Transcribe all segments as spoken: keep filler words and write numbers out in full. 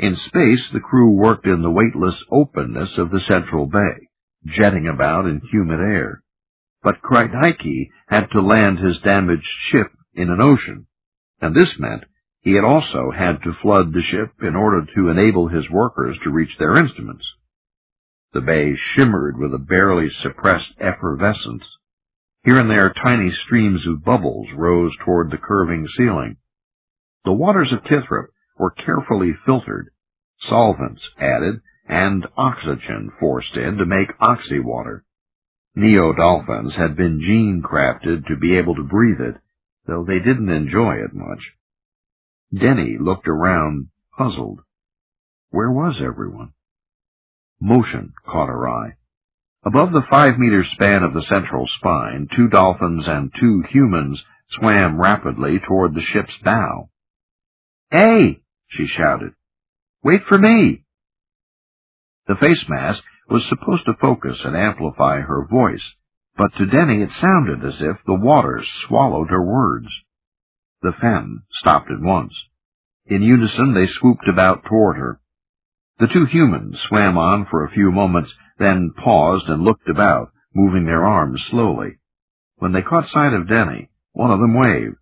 In space, the crew worked in the weightless openness of the central bay, jetting about in humid air. But Krytyki had to land his damaged ship in an ocean, and this meant he had also had to flood the ship in order to enable his workers to reach their instruments. The bay shimmered with a barely suppressed effervescence. Here and there tiny streams of bubbles rose toward the curving ceiling. The waters of Kithrip were carefully filtered, solvents added, and oxygen forced in to make oxywater. Neo-dolphins had been gene-crafted to be able to breathe it, though they didn't enjoy it much. Denny looked around, puzzled. Where was everyone? Motion caught her eye. Above the five-meter span of the central spine, two dolphins and two humans swam rapidly toward the ship's bow. "Hey!" she shouted. "Wait for me!" The face mask was supposed to focus and amplify her voice, but to Denny it sounded as if the waters swallowed her words. The femme stopped at once. In unison they swooped about toward her. The two humans swam on for a few moments, then paused and looked about, moving their arms slowly. When they caught sight of Denny, one of them waved.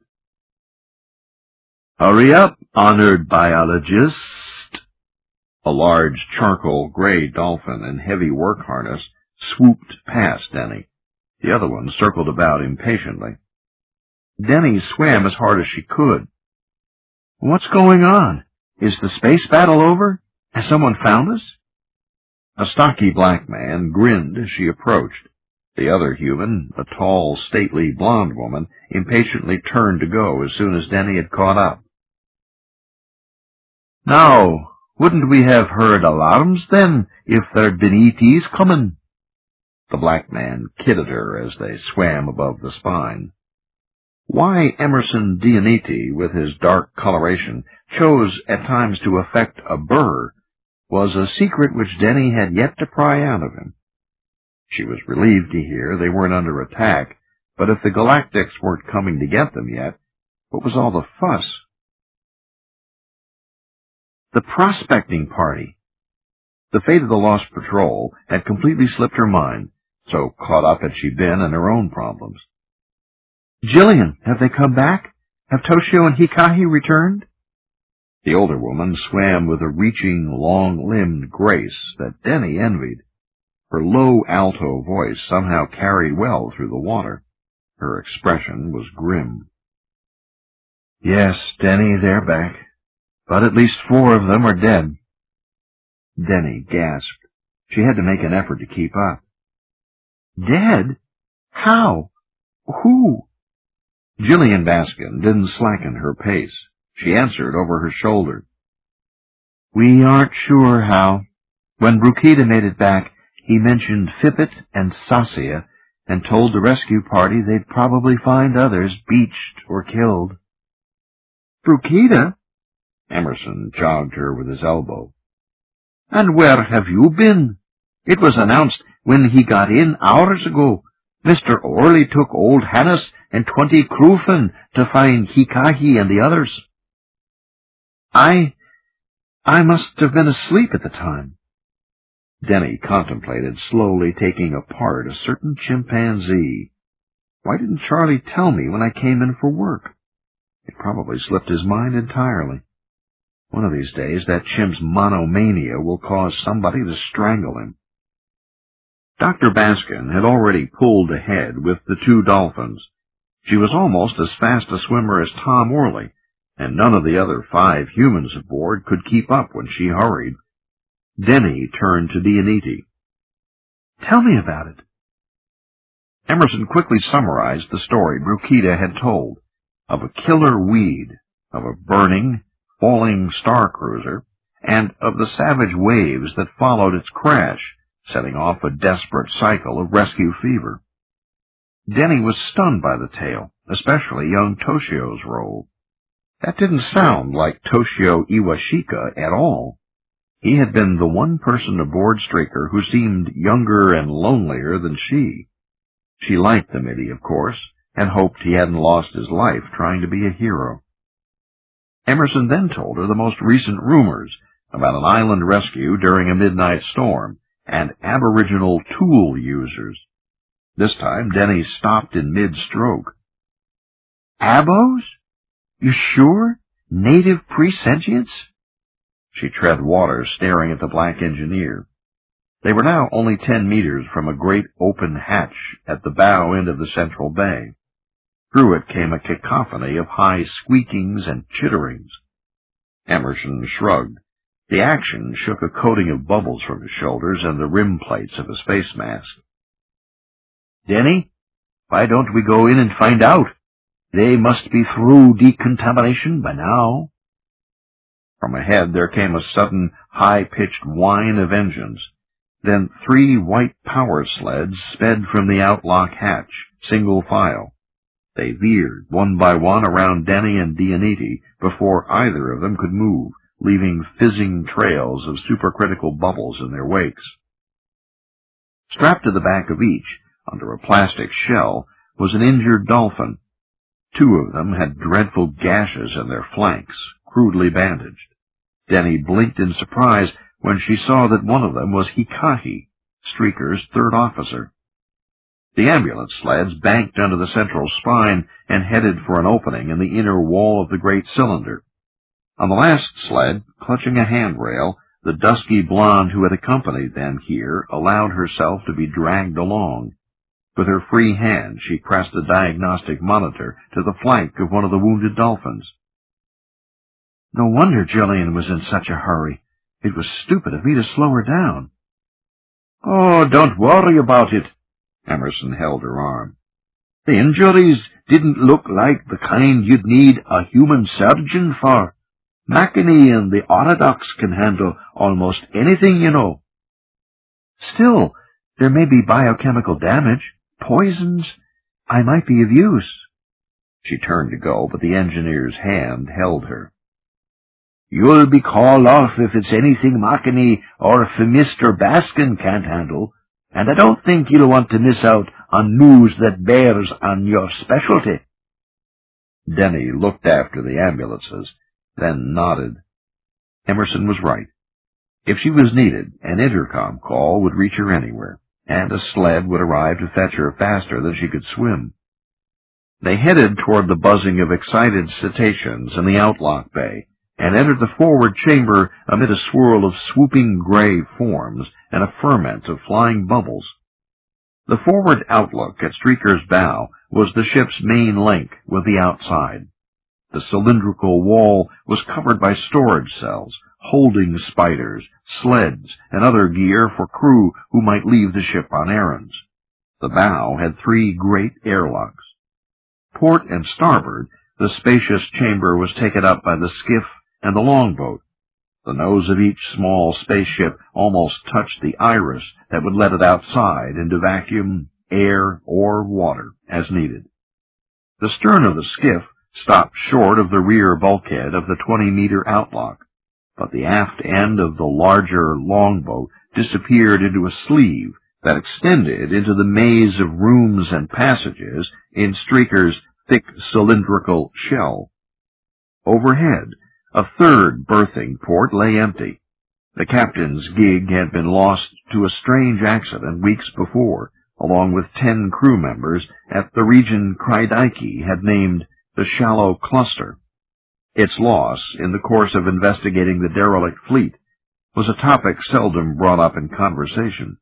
"Hurry up, honored biologist!" A large charcoal gray dolphin in heavy work harness swooped past Denny. The other one circled about impatiently. Denny swam as hard as she could. "What's going on? Is the space battle over? Has someone found us?" A stocky black man grinned as she approached. The other human, a tall, stately blonde woman, impatiently turned to go as soon as Denny had caught up. "Now, wouldn't we have heard alarms, then, if there'd been E Ts comin'?" The black man kidded her as they swam above the spine. Why Emerson Dioneti, with his dark coloration, chose at times to affect a burr was a secret which Denny had yet to pry out of him. She was relieved to hear they weren't under attack, but if the Galactics weren't coming to get them yet, what was all the fuss? The prospecting party. The fate of the Lost Patrol had completely slipped her mind, so caught up had she been in her own problems. "Jillian, have they come back? Have Toshio and Hikahi returned?" The older woman swam with a reaching, long-limbed grace that Denny envied. Her low alto voice somehow carried well through the water. Her expression was grim. "Yes, Denny, they're back. But at least four of them are dead." Denny gasped. She had to make an effort to keep up. "Dead? How? Who?" Jillian Baskin didn't slacken her pace. She answered over her shoulder. "We aren't sure how. When Brukita made it back, he mentioned Fippet and Sasia and told the rescue party they'd probably find others beached or killed." "Brukita?" Emerson jogged her with his elbow. "And where have you been? It was announced when he got in hours ago. Mister Orley took old Hannes and twenty crewfen to find Hikahi and the others." I... I must have been asleep at the time." Denny contemplated slowly taking apart a certain chimpanzee. Why didn't Charlie tell me when I came in for work? It probably slipped his mind entirely. One of these days that chimp's monomania will cause somebody to strangle him. Doctor Baskin had already pulled ahead with the two dolphins. She was almost as fast a swimmer as Tom Orley, and none of the other five humans aboard could keep up when she hurried. Denny turned to Dioneti. "Tell me about it." Emerson quickly summarized the story Brukita had told, of a killer weed, of a burning, falling star cruiser, and of the savage waves that followed its crash, setting off a desperate cycle of rescue fever. Denny was stunned by the tale, especially young Toshio's role. That didn't sound like Toshio Iwashika at all. He had been the one person aboard Straker who seemed younger and lonelier than she. She liked the middy, of course, and hoped he hadn't lost his life trying to be a hero. Emerson then told her the most recent rumors about an island rescue during a midnight storm, and Aboriginal tool users. This time, Denny stopped in mid-stroke. Abos? You sure? Native presentients? She tread water, staring at the black engineer. They were now only ten meters from a great open hatch at the bow end of the central bay. Through it came a cacophony of high squeakings and chitterings. Emerson shrugged. The action shook a coating of bubbles from his shoulders and the rim plates of his face mask. Denny, why don't we go in and find out? They must be through decontamination by now. From ahead there came a sudden, high-pitched whine of engines. Then three white power sleds sped from the outlock hatch, single file. They veered, one by one, around Denny and Dianiti before either of them could move, leaving fizzing trails of supercritical bubbles in their wakes. Strapped to the back of each, under a plastic shell, was an injured dolphin. Two of them had dreadful gashes in their flanks, crudely bandaged. Denny blinked in surprise when she saw that one of them was Hikahi, Streaker's third officer. The ambulance sleds banked under the central spine and headed for an opening in the inner wall of the great cylinder. On the last sled, clutching a handrail, the dusky blonde who had accompanied them here allowed herself to be dragged along. With her free hand, she pressed a diagnostic monitor to the flank of one of the wounded dolphins. No wonder Jillian was in such a hurry. It was stupid of me to slow her down. Oh, don't worry about it. Emerson held her arm. The injuries didn't look like the kind you'd need a human surgeon for. McInerney and the Orthodox can handle almost anything, you know. Still, there may be biochemical damage, poisons. I might be of use. She turned to go, but the engineer's hand held her. You'll be called off if it's anything McInerney or if Mister Baskin can't handle, and I don't think you'll want to miss out on news that bears on your specialty. Denny looked after the ambulances, then nodded. Emerson was right. If she was needed, an intercom call would reach her anywhere, and a sled would arrive to fetch her faster than she could swim. They headed toward the buzzing of excited cetaceans in the outlock bay, and entered the forward chamber amid a swirl of swooping gray forms and a ferment of flying bubbles. The forward outlook at Streaker's bow was the ship's main link with the outside. The cylindrical wall was covered by storage cells, holding spiders, sleds, and other gear for crew who might leave the ship on errands. The bow had three great airlocks. Port and starboard, the spacious chamber was taken up by the skiff and the longboat. The nose of each small spaceship almost touched the iris that would let it outside into vacuum, air, or water as needed. The stern of the skiff stopped short of the rear bulkhead of the twenty-meter outlock, but the aft end of the larger longboat disappeared into a sleeve that extended into the maze of rooms and passages in Streaker's thick cylindrical shell. Overhead, a third berthing port lay empty. The captain's gig had been lost to a strange accident weeks before, along with ten crew members at the region Kreidaiki had named the Shallow Cluster. Its loss, in the course of investigating the derelict fleet, was a topic seldom brought up in conversation.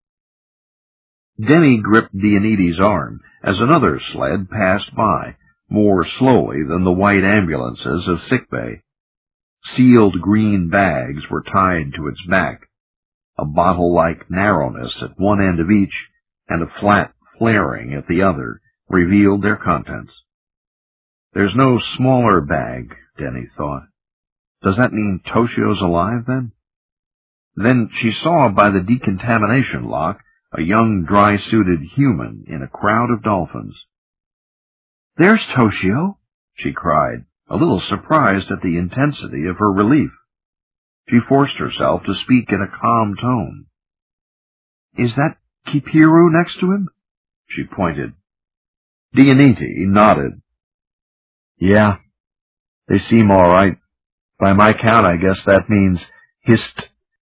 Denny gripped Dianiti's arm as another sled passed by, more slowly than the white ambulances of sickbay. Sealed green bags were tied to its back. A bottle-like narrowness at one end of each, and a flat flaring at the other, revealed their contents. There's no smaller bag, Denny thought. Does that mean Toshio's alive, then? Then she saw by the decontamination lock a young, dry-suited human in a crowd of dolphins. There's Toshio, she cried, a little surprised at the intensity of her relief. She forced herself to speak in a calm tone. Is that Kipiru next to him? She pointed. Dianiti nodded. Yeah, they seem all right. By my count, I guess that means hissed